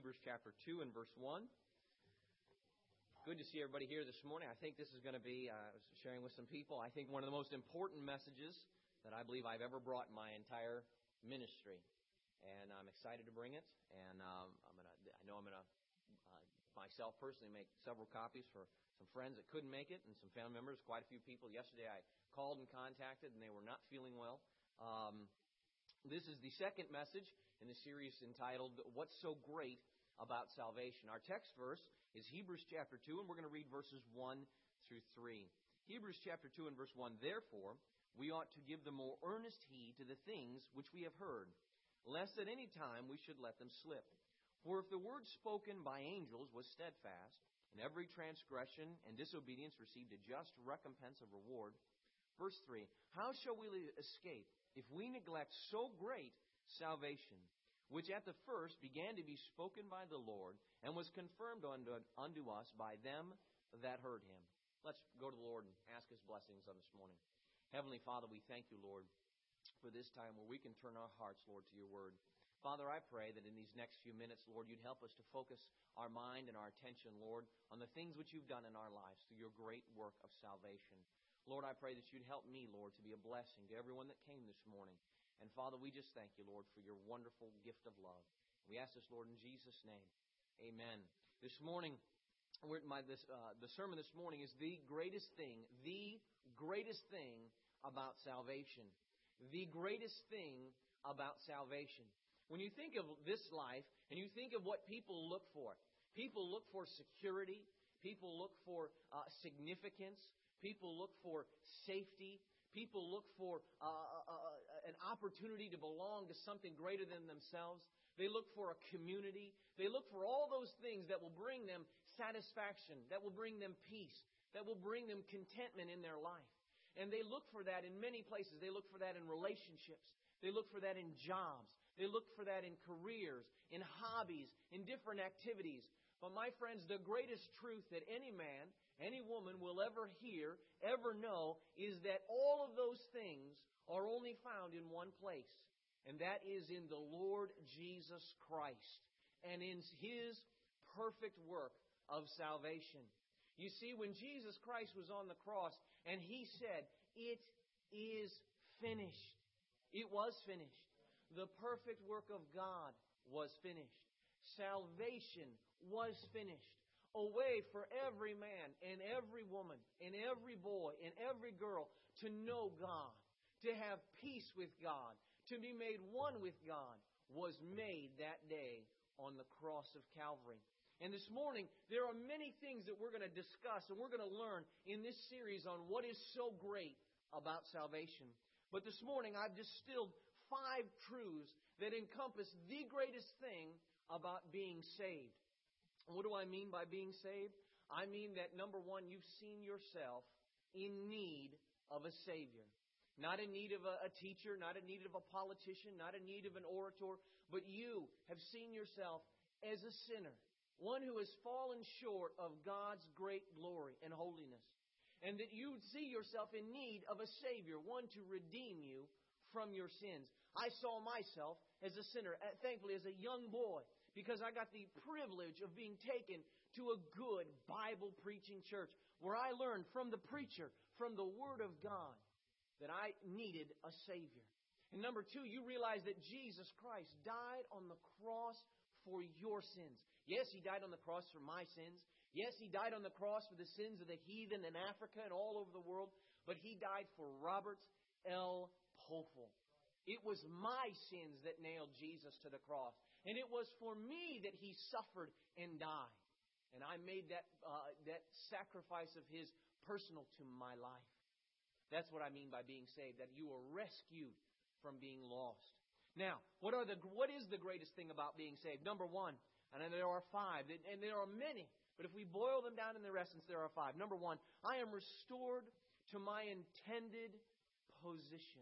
Hebrews chapter 2 and verse 1. Good to see everybody here this morning. I think this is going to be, I was sharing with some people, I think one of the most important messages that I believe I've ever brought in my entire ministry. And I'm excited to bring it. And I know I'm going to, myself personally, make several copies for some friends that couldn't make it and some family members, quite a few people. Yesterday I called and contacted and they were not feeling well. This is the second message in the series entitled, What's So Great About Salvation? Our text verse is Hebrews chapter 2, and we're going to read verses 1 through 3. Hebrews chapter 2 and verse 1, Therefore, we ought to give the more earnest heed to the things which we have heard, lest at any time we should let them slip. For if the word spoken by angels was steadfast, and every transgression and disobedience received a just recompense of reward. Verse 3, How shall we escape if we neglect so great salvation, which at the first began to be spoken by the Lord, and was confirmed unto us by them that heard him? Let's go to the Lord and ask his blessings on this morning. Heavenly Father, we thank you, Lord, for this time where we can turn our hearts, Lord, to your word. Father, I pray that in these next few minutes, Lord, you'd help us to focus our mind and our attention, Lord, on the things which you've done in our lives through your great work of salvation. Lord, I pray that you'd help me, Lord, to be a blessing to everyone that came this morning. And Father, we just thank you, Lord, for your wonderful gift of love. We ask this, Lord, in Jesus' name. Amen. This morning, the sermon this morning is the greatest thing about salvation. The greatest thing about salvation. When you think of this life and you think of what people look for security, people look for significance, people look for safety, people look for an opportunity to belong to something greater than themselves. They look for a community. They look for all those things that will bring them satisfaction, that will bring them peace, that will bring them contentment in their life. And they look for that in many places. They look for that in relationships. They look for that in jobs. They look for that in careers, in hobbies, in different activities. But my friends, the greatest truth that any man, any woman will ever hear, ever know, is that all of those things are only found in one place. And that is in the Lord Jesus Christ and in his perfect work of salvation. You see, when Jesus Christ was on the cross and he said, "It is finished," it was finished. The perfect work of God was finished. Salvation was finished. A way for every man and every woman and every boy and every girl to know God, to have peace with God, to be made one with God, was made that day on the cross of Calvary. And this morning, there are many things that we're going to discuss and we're going to learn in this series on what is so great about salvation. But this morning, I've distilled 5 truths that encompass the greatest thing about being saved. What do I mean by being saved? I mean that, number one, you've seen yourself in need of a Savior. Not in need of a teacher, not in need of a politician, not in need of an orator, but you have seen yourself as a sinner, one who has fallen short of God's great glory and holiness. And that you see yourself in need of a Savior, one to redeem you from your sins. I saw myself as a sinner, thankfully as a young boy, because I got the privilege of being taken to a good Bible-preaching church where I learned from the preacher, from the Word of God, that I needed a Savior. And number 2, you realize that Jesus Christ died on the cross for your sins. Yes, he died on the cross for my sins. Yes, he died on the cross for the sins of the heathen in Africa and all over the world. But he died for Robert L. Poffel. It was my sins that nailed Jesus to the cross. And it was for me that he suffered and died. And I made that sacrifice of his personal to my life. That's what I mean by being saved, that you are rescued from being lost. Now, what is the greatest thing about being saved? Number 1, and there are 5, and there are many, but if we boil them down in their essence, there are 5. Number 1, I am restored to my intended position.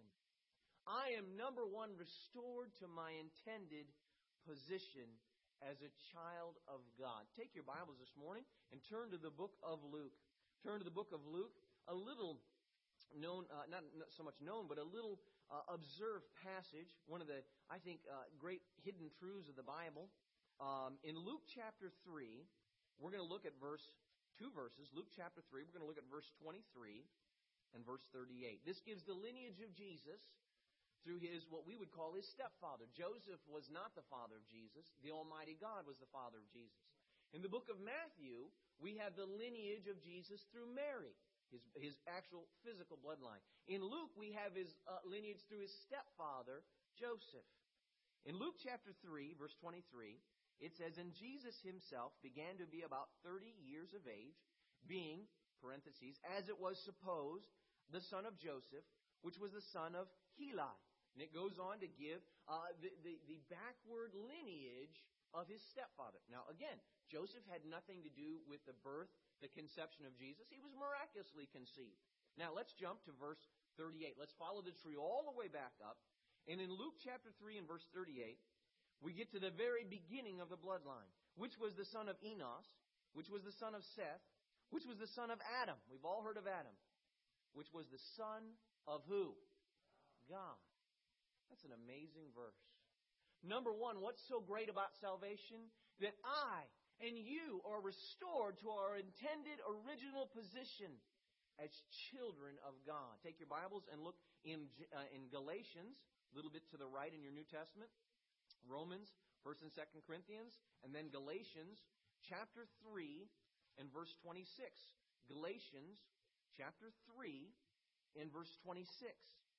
I am, number 1, restored to my intended position as a child of God. Take your Bibles this morning and turn to the book of Luke. Turn to the book of Luke, a little known, not so much known, but a little observed passage, one of the, I think, great hidden truths of the Bible. In Luke chapter 3, we're going to look at two verses. Luke chapter 3, we're going to look at verse 23 and verse 38. This gives the lineage of Jesus through what we would call his stepfather. Joseph was not the father of Jesus. The Almighty God was the father of Jesus. In the book of Matthew, we have the lineage of Jesus through Mary, his actual physical bloodline. In Luke, we have his lineage through his stepfather, Joseph. In Luke chapter 3, verse 23, it says, "And Jesus himself began to be about 30 years of age, being," parentheses, "as it was supposed, the son of Joseph, which was the son of Heli." And it goes on to give the backward lineage of his stepfather. Now, again, Joseph had nothing to do with the birth, the conception of Jesus. He was miraculously conceived. Now, let's jump to verse 38. Let's follow the tree all the way back up. And in Luke chapter 3 and verse 38, we get to the very beginning of the bloodline, which was the son of Enos, which was the son of Seth, which was the son of Adam. We've all heard of Adam. Which was the son of who? God. That's an amazing verse. Number one, what's so great about salvation? That I and you are restored to our intended original position as children of God. Take your Bibles and look in Galatians, a little bit to the right in your New Testament. Romans, 1st and 2nd Corinthians, and then Galatians chapter 3 and verse 26. Galatians chapter 3 and verse 26.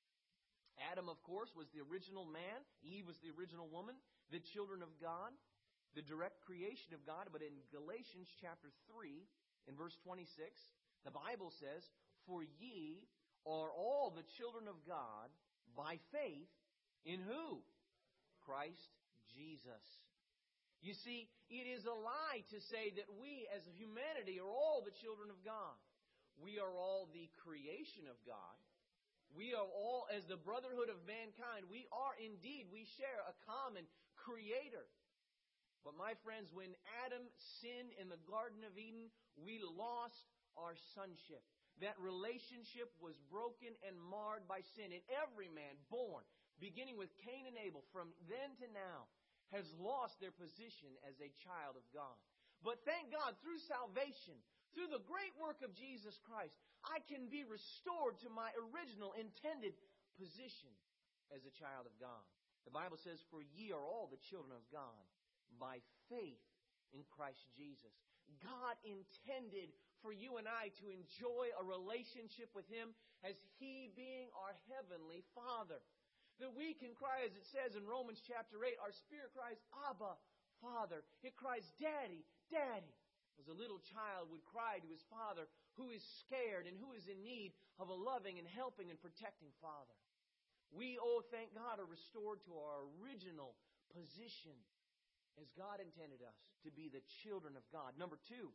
Adam, of course, was the original man. Eve was the original woman. The children of God, the direct creation of God. But in Galatians chapter 3 and verse 26, the Bible says, "For ye are all the children of God by faith in" who? Christ Jesus. You see, it is a lie to say that we as humanity are all the children of God. We are all the creation of God. We are all, as the brotherhood of mankind, we are indeed, we share a common Creator. But my friends, when Adam sinned in the Garden of Eden, we lost our sonship. That relationship was broken and marred by sin. And every man born, beginning with Cain and Abel, from then to now, has lost their position as a child of God. But thank God, through salvation, through the great work of Jesus Christ, I can be restored to my original intended position as a child of God. The Bible says, "For ye are all the children of God by faith in Christ Jesus." God intended for you and I to enjoy a relationship with Him as He being our heavenly Father. That we can cry, as it says in Romans chapter 8, our spirit cries, "Abba, Father." It cries, "Daddy, Daddy." As a little child would cry to his father who is scared and who is in need of a loving and helping and protecting father. We, thank God, are restored to our original position as God intended us to be the children of God. Number two,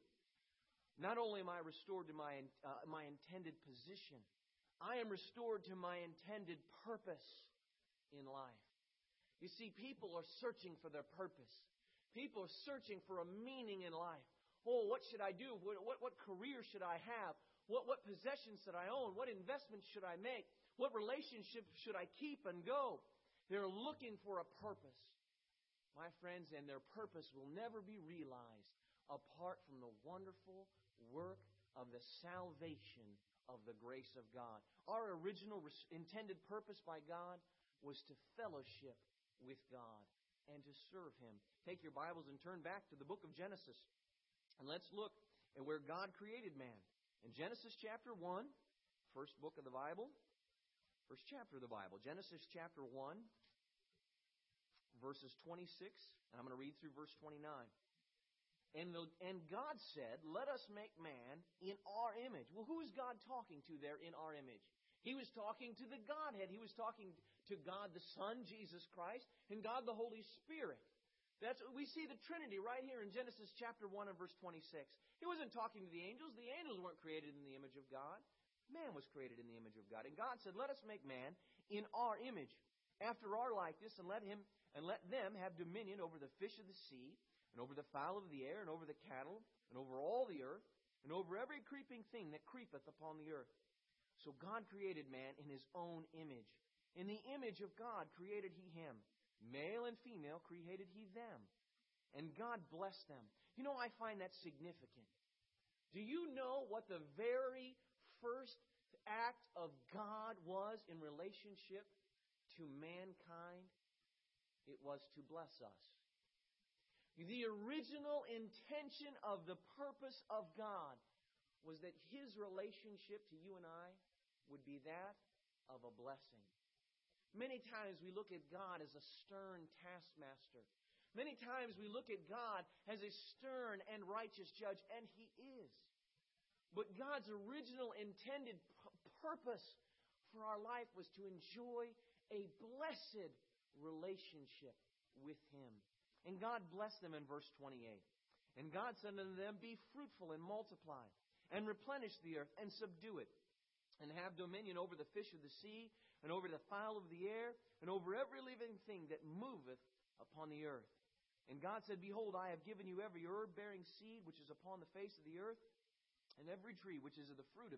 not only am I restored to my intended position, I am restored to my intended purpose in life. You see, people are searching for their purpose. People are searching for a meaning in life. Oh, what should I do? What career should I have? What possessions should I own? What investments should I make? What relationships should I keep and go? They're looking for a purpose. My friends, and their purpose will never be realized apart from the wonderful work of the salvation of the grace of God. Our original intended purpose by God was to fellowship with God and to serve Him. Take your Bibles and turn back to the book of Genesis. And let's look at where God created man. In Genesis chapter 1, first book of the Bible, first chapter of the Bible, Genesis chapter 1, verses 26, and I'm going to read through verse 29. And God said, "Let us make man in our image." Well, who is God talking to there in our image? He was talking to the Godhead. He was talking to God the Son, Jesus Christ, and God the Holy Spirit. We see the Trinity right here in Genesis chapter 1 and verse 26. He wasn't talking to the angels. The angels weren't created in the image of God. Man was created in the image of God. And God said, "Let us make man in our image, after our likeness, and let them have dominion over the fish of the sea, and over the fowl of the air, and over the cattle, and over all the earth, and over every creeping thing that creepeth upon the earth." So God created man in His own image. In the image of God created He him. Male and female created He them. And God blessed them. You know, I find that significant. Do you know what the very first act of God was in relationship to mankind? It was to bless us. The original intention of the purpose of God was that His relationship to you and I would be that of a blessing. Many times we look at God as a stern taskmaster. Many times we look at God as a stern and righteous judge, and He is. But God's original intended purpose for our life was to enjoy a blessed relationship with Him. And God blessed them in verse 28. And God said unto them, Be fruitful and multiply, and replenish the earth, and subdue it, and have dominion over the fish of the sea, and over the fowl of the air, and over every living thing that moveth upon the earth. And God said, Behold, I have given you every herb-bearing seed which is upon the face of the earth, and every tree which is of the fruit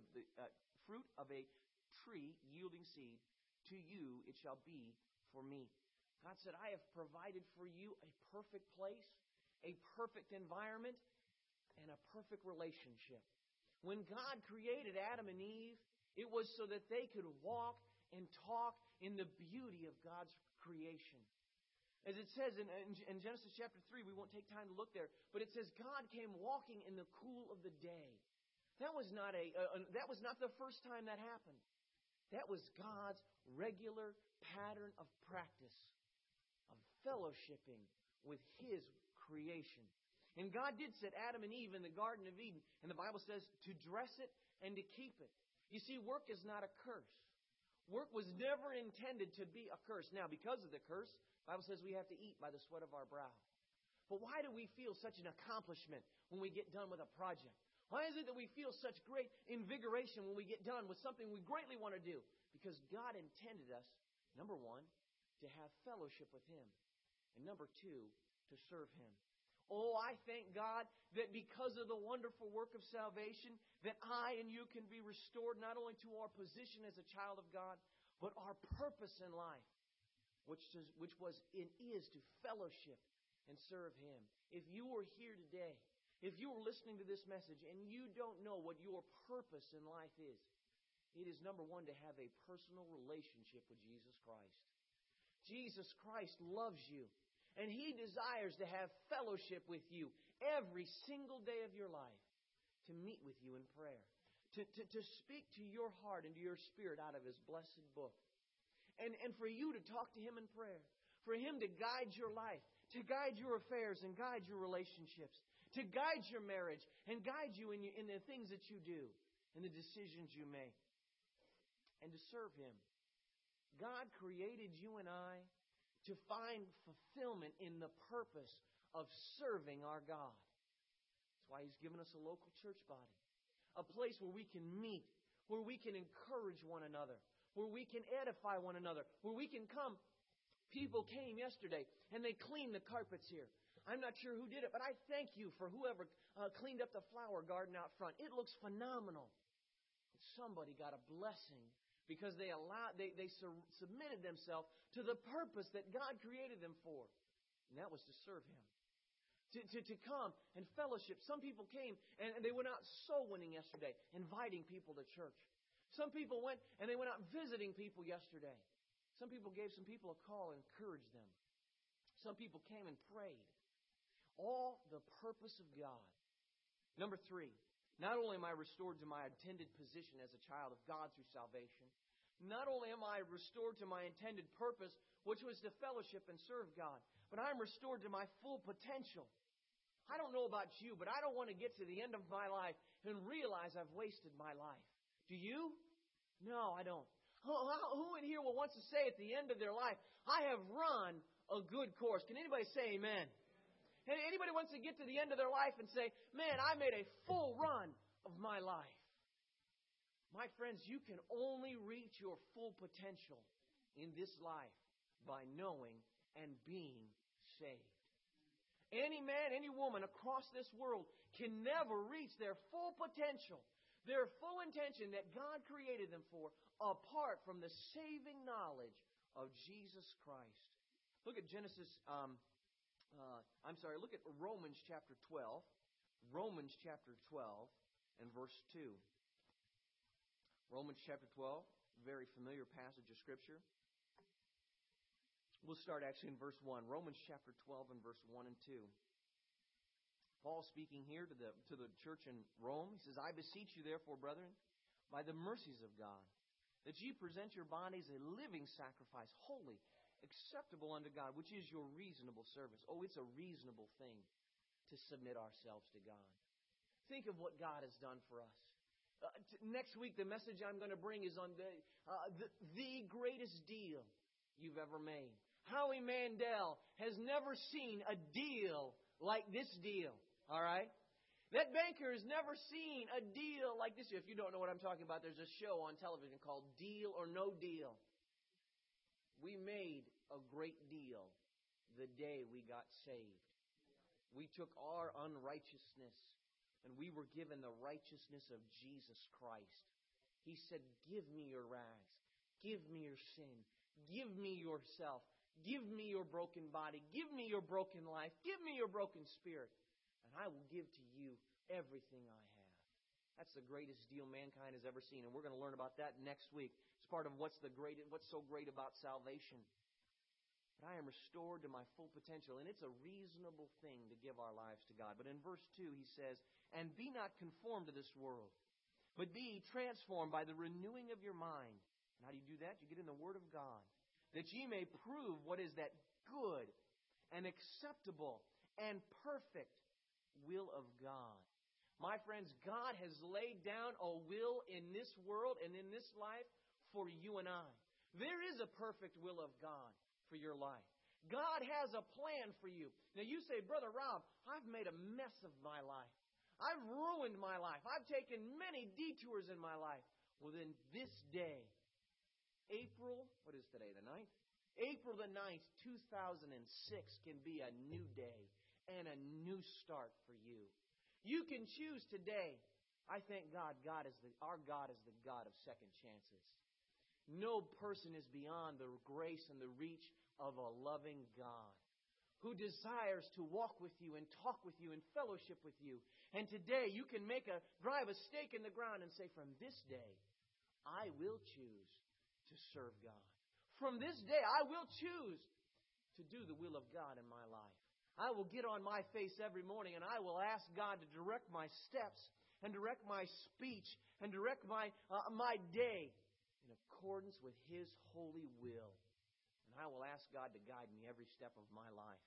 of a tree yielding seed. To you it shall be for me. God said, I have provided for you a perfect place, a perfect environment, and a perfect relationship. When God created Adam and Eve, it was so that they could walk and talk in the beauty of God's creation. As it says in Genesis chapter 3, we won't take time to look there, but it says God came walking in the cool of the day. That was not the first time that happened. That was God's regular pattern of practice, of fellowshipping with His creation. And God did set Adam and Eve in the Garden of Eden, and the Bible says to dress it and to keep it. You see, work is not a curse. Work was never intended to be a curse. Now, because of the curse, the Bible says we have to eat by the sweat of our brow. But why do we feel such an accomplishment when we get done with a project? Why is it that we feel such great invigoration when we get done with something we greatly want to do? Because God intended us, number one, to have fellowship with Him. And number two, to serve Him. Oh, I thank God that because of the wonderful work of salvation, that I and you can be restored not only to our position as a child of God, but our purpose in life, which was and is to fellowship and serve Him. If you are here today, if you are listening to this message and you don't know what your purpose in life is, it is number one, to have a personal relationship with Jesus Christ. Jesus Christ loves you, and He desires to have fellowship with you every single day of your life, to meet with you in prayer, to speak to your heart and to your spirit out of His blessed book, and for you to talk to Him in prayer, for Him to guide your life, to guide your affairs and guide your relationships, to guide your marriage and guide you in the things that you do and the decisions you make, and to serve Him. God created you and I to find fulfillment in the purpose of serving our God. That's why He's given us a local church body, a place where we can meet, where we can encourage one another, where we can edify one another, where we can come. People came yesterday and they cleaned the carpets here. I'm not sure who did it, but I thank you for whoever cleaned up the flower garden out front. It looks phenomenal. Somebody got a blessing because they submitted themselves to the purpose that God created them for. And that was to serve Him. To come and fellowship. Some people came and they went out soul winning yesterday, inviting people to church. Some people went and they went out visiting people yesterday. Some people gave some people a call and encouraged them. Some people came and prayed. All the purpose of God. Number 3, not only am I restored to my intended position as a child of God through salvation, not only am I restored to my intended purpose, which was to fellowship and serve God, but I'm restored to my full potential. I don't know about you, but I don't want to get to the end of my life and realize I've wasted my life. Do you? No, I don't. Who in here will want to say at the end of their life, I have run a good course? Can anybody say amen? And anybody wants to get to the end of their life and say, man, I made a full run of my life. My friends, you can only reach your full potential in this life by knowing and being saved. Any man, any woman across this world can never reach their full potential, their full intention that God created them for, apart from the saving knowledge of Jesus Christ. Look at Genesis Look at Romans chapter 12. Romans chapter 12 and verse 2. Romans chapter 12, very familiar passage of Scripture. We'll start actually in verse 1. Romans chapter 12 and verse 1 and 2. Paul speaking here to the church in Rome. He says, I beseech you therefore, brethren, by the mercies of God, that ye present your bodies a living sacrifice, holy, acceptable unto God, which is your reasonable service. Oh, it's a reasonable thing to submit ourselves to God. Think of what God has done for us. Next week, the message I'm going to bring is on the greatest deal you've ever made. Howie Mandel has never seen a deal like this deal. All right? That banker has never seen a deal like this. If you don't know what I'm talking about, there's a show on television called Deal or No Deal. We made a great deal the day we got saved. We took our unrighteousness and we were given the righteousness of Jesus Christ. He said, give me your rags. Give me your sin. Give me yourself. Give me your broken body. Give me your broken life. Give me your broken spirit. And I will give to you everything I have. That's the greatest deal mankind has ever seen. And we're going to learn about that next week. It's part of what's so great about salvation. But I am restored to my full potential. And it's a reasonable thing to give our lives to God. But in verse 2 he says, and be not conformed to this world, but be transformed by the renewing of your mind. And how do you do that? You get in the Word of God. That ye may prove what is that good and acceptable and perfect will of God. My friends, God has laid down a will in this world and in this life for you and I. There is a perfect will of God for your life. God has a plan for you. Now you say, Brother Rob, I've made a mess of my life. I've ruined my life. I've taken many detours in my life. Well, then this day, April, what is today, the 9th? April the 9th, 2006 can be a new day and a new start for you. You can choose today. I thank God. Our God is the God of second chances. No person is beyond the grace and the reach of a loving God who desires to walk with you and talk with you and fellowship with you. And today you can drive a stake in the ground and say, from this day, I will choose to serve God. From this day, I will choose to do the will of God in my life. I will get on my face every morning and I will ask God to direct my steps and direct my speech and direct my day in accordance with His holy will. And I will ask God to guide me every step of my life.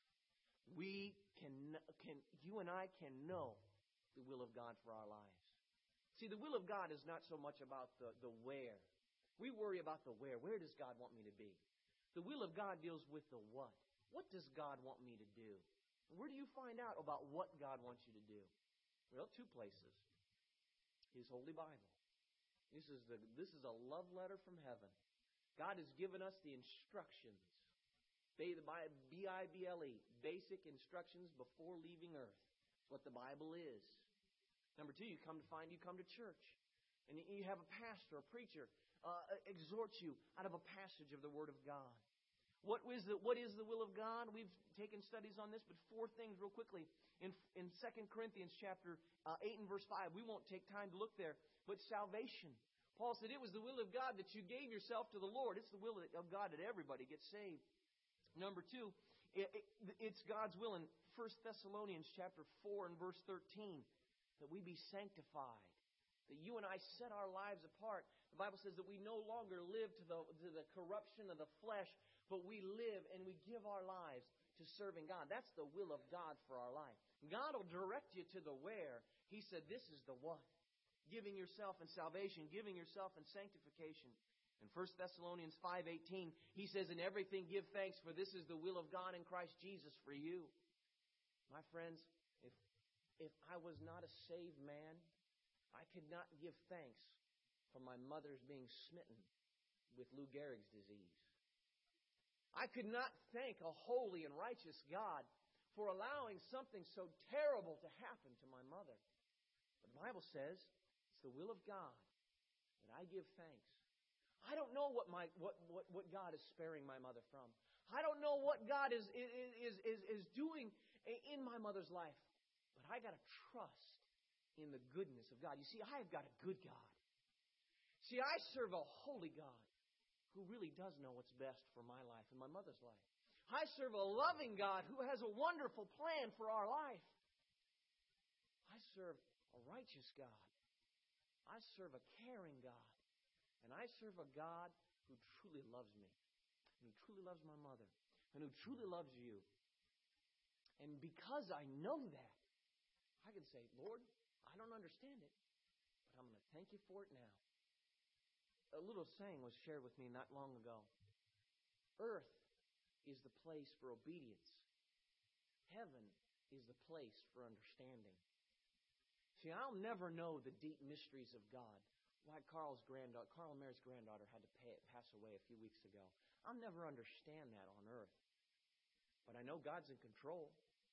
You and I can know the will of God for our lives. See, the will of God is not so much about the where. We worry about the where. Where does God want me to be? The will of God deals with the what. What does God want me to do? Where do you find out about what God wants you to do? Well, two places. His Holy Bible. This is a love letter from heaven. God has given us the instructions. B-I-B-L-E. Basic instructions before leaving earth. That's what the Bible is. Number two, you come to church. And you have a pastor, a preacher, exhort you out of a passage of the Word of God. What is the will of God? We've taken studies on this, but four things real quickly. In 2 Corinthians chapter 8 and verse 5, we won't take time to look there, but salvation. Paul said it was the will of God that you gave yourself to the Lord. It's the will of God that everybody gets saved. Number two, it's God's will in 1 Thessalonians chapter 4 and verse 13 that we be sanctified. That you and I set our lives apart. The Bible says that we no longer live to the corruption of the flesh, but we live and we give our lives to serving God. That's the will of God for our life. God will direct you to the where. He said this is the what. Giving yourself in salvation, giving yourself in sanctification. In 1 Thessalonians 5:18, he says, in everything give thanks, for this is the will of God in Christ Jesus for you. My friends, if I was not a saved man, I could not give thanks for my mother's being smitten with Lou Gehrig's disease. I could not thank a holy and righteous God for allowing something so terrible to happen to my mother. But the Bible says it's the will of God that I give thanks. I don't know what God is sparing my mother from. I don't know what God is doing in my mother's life. But I got to trust in the goodness of God. You see, I have got a good God. See, I serve a holy God who really does know what's best for my life and my mother's life. I serve a loving God who has a wonderful plan for our life. I serve a righteous God. I serve a caring God. And I serve a God who truly loves me, and who truly loves my mother, and who truly loves you. And because I know that, I can say, Lord, I don't understand it, but I'm going to thank you for it now. A little saying was shared with me not long ago. Earth is the place for obedience. Heaven is the place for understanding. See, I'll never know the deep mysteries of God. Why Carl and Mary's granddaughter had to pass away a few weeks ago. I'll never understand that on earth. But I know God's in control.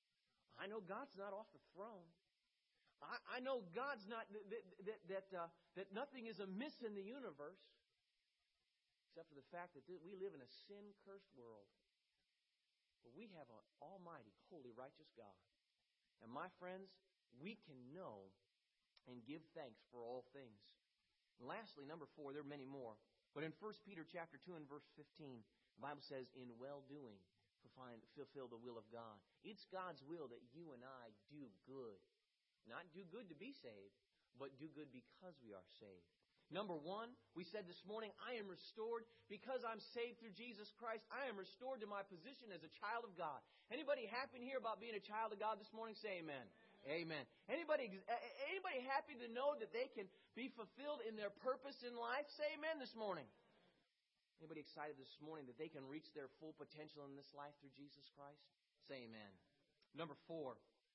I know God's not off the throne. I know God's not that nothing is amiss in the universe, except for the fact that we live in a sin-cursed world. But we have an almighty, holy, righteous God. And my friends, we can know and give thanks for all things. And lastly, number 4, there are many more. But in 1 Peter chapter 2 and verse 15, the Bible says, in well-doing, fulfill the will of God. It's God's will that you and I do good. Not do good to be saved, but do good because we are saved. Number 1, we said this morning, I am restored because I'm saved through Jesus Christ. I am restored to my position as a child of God. Anybody happy to hear about being a child of God this morning? Say amen. Amen. Anybody happy to know that they can be fulfilled in their purpose in life? Say amen this morning. Anybody excited this morning that they can reach their full potential in this life through Jesus Christ? Say amen. Number 4,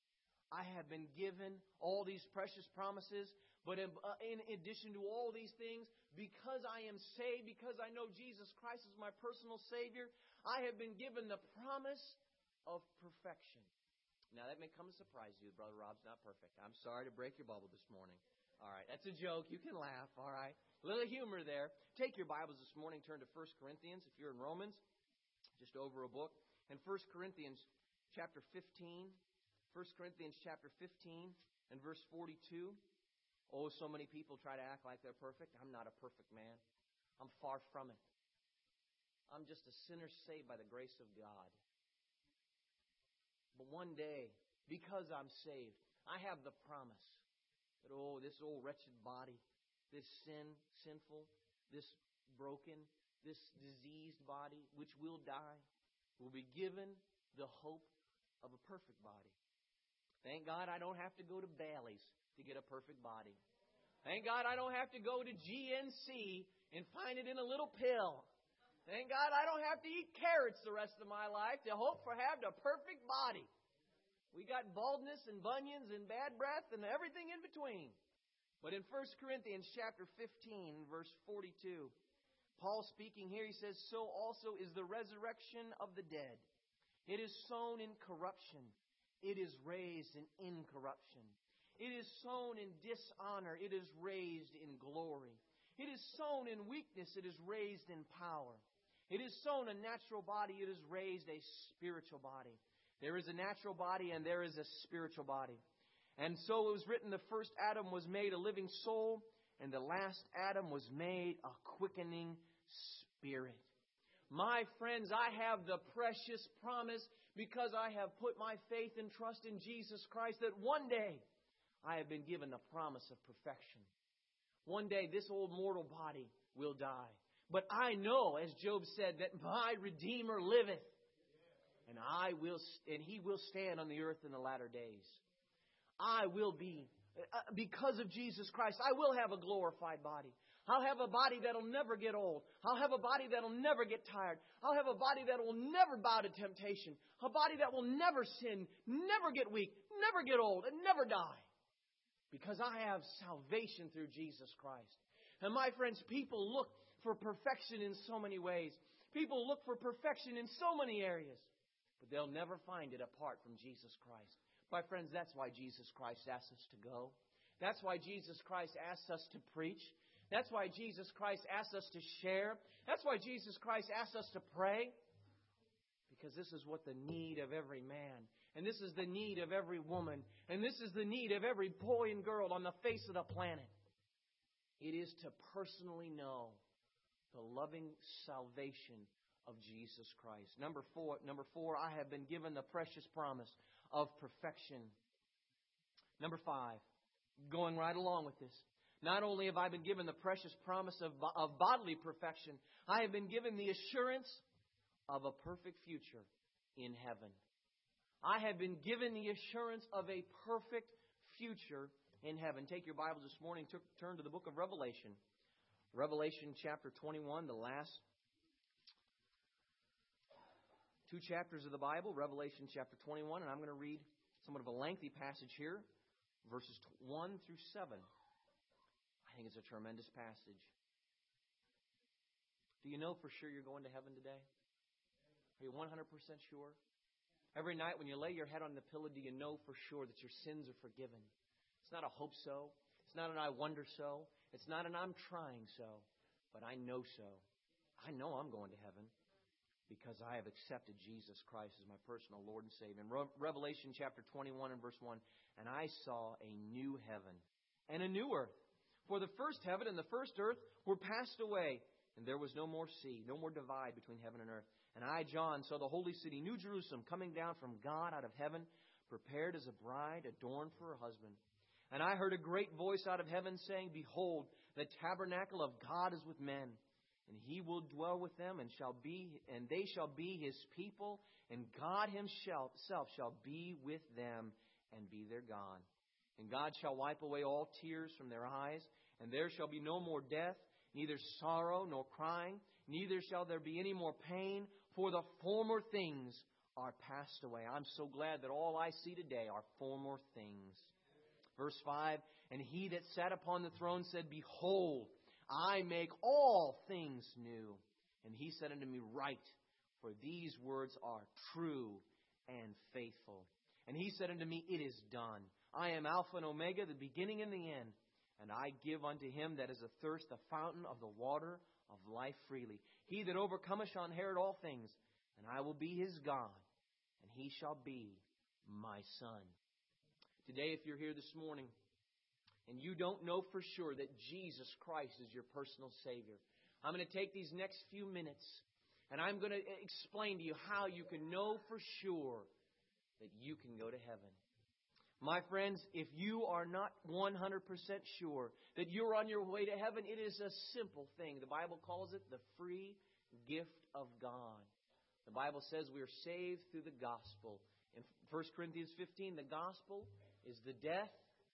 I have been given all these precious promises, but in addition to all these things, because I am saved, because I know Jesus Christ is my personal Savior, I have been given the promise of perfection. Now, that may come as a surprise to you. Brother Rob's not perfect. I'm sorry to break your bubble this morning. All right, that's a joke. You can laugh. All right. A little humor there. Take your Bibles this morning. Turn to 1 Corinthians. If you're in Romans, just over a book. And 1 Corinthians chapter 15. 1 Corinthians chapter 15 and verse 42. Oh, so many people try to act like they're perfect. I'm not a perfect man. I'm far from it. I'm just a sinner saved by the grace of God. But one day, because I'm saved, I have the promise that, this old wretched body, this sinful, this broken, this diseased body, which will die, will be given the hope of a perfect body. Thank God I don't have to go to Bally's to get a perfect body. Thank God I don't have to go to GNC and find it in a little pill. Thank God I don't have to eat carrots the rest of my life to hope for having a perfect body. We got baldness and bunions and bad breath and everything in between. But in 1 Corinthians chapter 15, verse 42, Paul speaking here, he says, so also is the resurrection of the dead. It is sown in corruption. It is raised in incorruption. It is sown in dishonor. It is raised in glory. It is sown in weakness. It is raised in power. It is sown a natural body. It is raised a spiritual body. There is a natural body and there is a spiritual body. And so it was written, the first Adam was made a living soul, and the last Adam was made a quickening spirit. My friends, I have the precious promise because I have put my faith and trust in Jesus Christ that one day I have been given the promise of perfection. One day this old mortal body will die. But I know, as Job said, that my Redeemer liveth, and He will stand on the earth in the latter days. I will be, because of Jesus Christ, I will have a glorified body. I'll have a body that'll never get old. I'll have a body that'll never get tired. I'll have a body that will never bow to temptation. A body that will never sin, never get weak, never get old, and never die. Because I have salvation through Jesus Christ. And my friends, people look for perfection in so many ways. People look for perfection in so many areas. But they'll never find it apart from Jesus Christ. My friends, that's why Jesus Christ asks us to go. That's why Jesus Christ asks us to preach. That's why Jesus Christ asks us to share. That's why Jesus Christ asks us to pray. because this is what the need of every man, and this is the need of every woman, and this is the need of every boy and girl on the face of the planet. It is to personally know the loving salvation of Jesus Christ. Number four, I have been given the precious promise of perfection. Number 5, going right along with this. Not only have I been given the precious promise of bodily perfection, I have been given the assurance of a perfect future in heaven. I have been given the assurance of a perfect future in heaven. Take your Bibles this morning, turn to the book of Revelation. Revelation chapter 21, the last 2 chapters of the Bible, Revelation chapter 21, and I'm going to read somewhat of a lengthy passage here, verses 1 through 7. I think it's a tremendous passage. Do you know for sure you're going to heaven today? Are you 100% sure? Every night when you lay your head on the pillow, do you know for sure that your sins are forgiven? It's not a hope so. It's not an I wonder so. It's not an I'm trying so. But I know so. I know I'm going to heaven because I have accepted Jesus Christ as my personal Lord and Savior. In Revelation chapter 21 and verse 1, and I saw a new heaven and a new earth. For the first heaven and the first earth were passed away, and there was no more sea, no more divide between heaven and earth. And I, John, saw the holy city, New Jerusalem, coming down from God out of heaven, prepared as a bride adorned for her husband. And I heard a great voice out of heaven saying, Behold, the tabernacle of God is with men, and He will dwell with them, and they shall be His people, and God Himself shall be with them and be their God. And God shall wipe away all tears from their eyes, and there shall be no more death, neither sorrow nor crying, neither shall there be any more pain, for the former things are passed away. I'm so glad that all I see today are former things. Verse 5, and He that sat upon the throne said, Behold, I make all things new. And He said unto me, Write, for these words are true and faithful. And He said unto me, It is done. I am Alpha and Omega, the beginning and the end. And I give unto him that is athirst the fountain of the water of life freely. He that overcometh shall inherit all things, and I will be his God, and he shall be my son. Today, if you're here this morning, and you don't know for sure that Jesus Christ is your personal Savior, I'm going to take these next few minutes, and I'm going to explain to you how you can know for sure that you can go to heaven. My friends, if you are not 100% sure that you're on your way to heaven, it is a simple thing. The Bible calls it the free gift of God. The Bible says we are saved through the gospel. In 1 Corinthians 15, the gospel is the death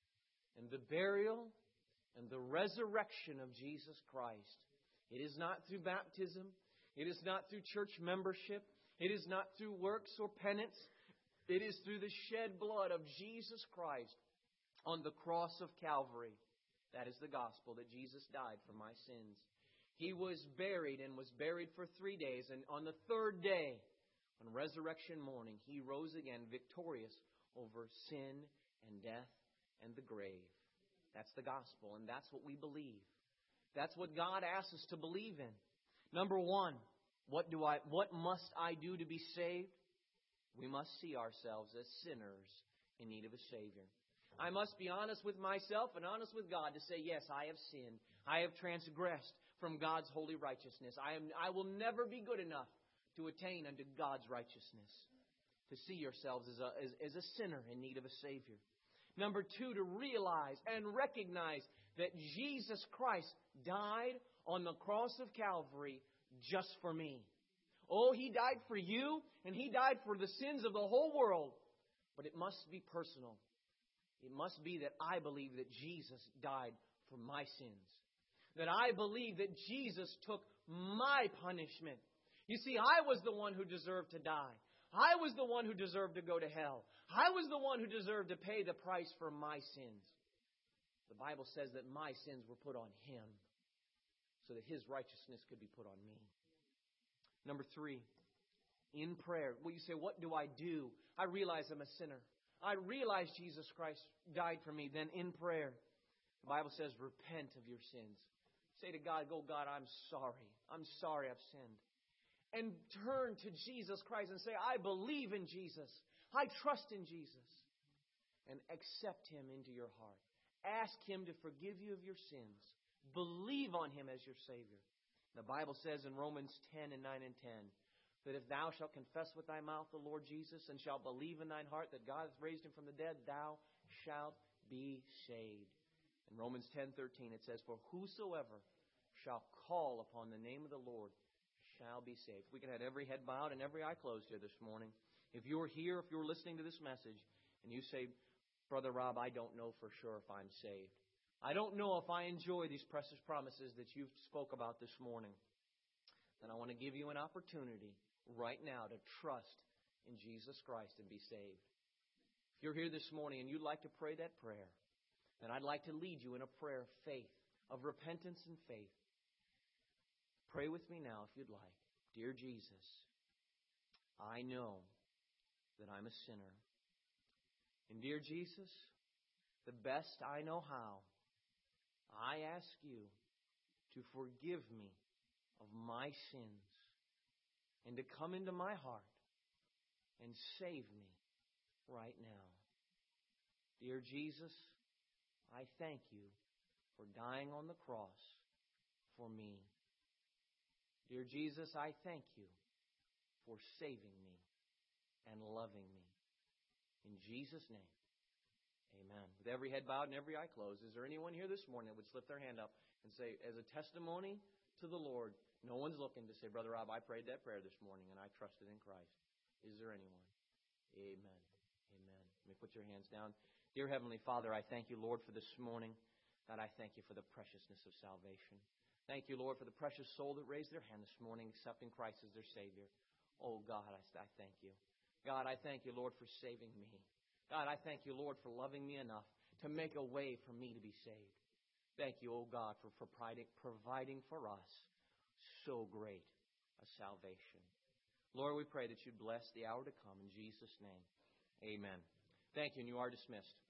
and the burial and the resurrection of Jesus Christ. It is not through baptism. It is not through church membership. It is not through works or penance. It is through the shed blood of Jesus Christ on the cross of Calvary. That is the gospel, that Jesus died for my sins. He was buried and was buried for 3 days. And on the third day, on resurrection morning, He rose again victorious over sin and death and the grave. That's the gospel, and that's what we believe. That's what God asks us to believe in. Number one, what must I do to be saved? We must see ourselves as sinners in need of a Savior. I must be honest with myself and honest with God to say, yes, I have sinned. I have transgressed from God's holy righteousness. I will never be good enough to attain unto God's righteousness. To see yourselves as a sinner in need of a Savior. Number two, to realize and recognize that Jesus Christ died on the cross of Calvary just for me. Oh, He died for you, and He died for the sins of the whole world. But it must be personal. It must be that I believe that Jesus died for my sins. That I believe that Jesus took my punishment. You see, I was the one who deserved to die. I was the one who deserved to go to hell. I was the one who deserved to pay the price for my sins. The Bible says that my sins were put on Him so that His righteousness could be put on me. Number three, in prayer. Well, you say, what do I do? I realize I'm a sinner. I realize Jesus Christ died for me. Then in prayer, the Bible says, repent of your sins. Say to God, oh God, I'm sorry. I'm sorry I've sinned. and turn to Jesus Christ and say, I believe in Jesus. I trust in Jesus. And accept Him into your heart. Ask Him to forgive you of your sins. Believe on Him as your Savior. The Bible says in Romans 10 and 9 and 10, that if thou shalt confess with thy mouth the Lord Jesus, and shalt believe in thine heart that God hath raised Him from the dead, thou shalt be saved. In Romans 10:13 it says, for whosoever shall call upon the name of the Lord shall be saved. We can have every head bowed and every eye closed here this morning. If you're here, if you're listening to this message, and you say, Brother Rob, I don't know for sure if I'm saved. I don't know if I enjoy these precious promises that you've spoke about this morning. Then I want to give you an opportunity right now to trust in Jesus Christ and be saved. If you're here this morning and you'd like to pray that prayer, then I'd like to lead you in a prayer of faith, of repentance and faith. Pray with me now if you'd like. Dear Jesus, I know that I'm a sinner. And dear Jesus, the best I know how, I ask you to forgive me of my sins and to come into my heart and save me right now. Dear Jesus, I thank you for dying on the cross for me. Dear Jesus, I thank you for saving me and loving me. In Jesus' name, amen. With every head bowed and every eye closed, is there anyone here this morning that would slip their hand up and say, as a testimony to the Lord, no one's looking to say, Brother Rob, I prayed that prayer this morning and I trusted in Christ. Is there anyone? Amen. Amen. Let me put your hands down. Dear Heavenly Father, I thank you, Lord, for this morning. God, I thank you for the preciousness of salvation. Thank you, Lord, for the precious soul that raised their hand this morning, accepting Christ as their Savior. Oh, God, I thank you. God, I thank you, Lord, for saving me. God, I thank you, Lord, for loving me enough to make a way for me to be saved. Thank you, oh God, for providing for us so great a salvation. Lord, we pray that you'd bless the hour to come in Jesus' name. Amen. Thank you, and you are dismissed.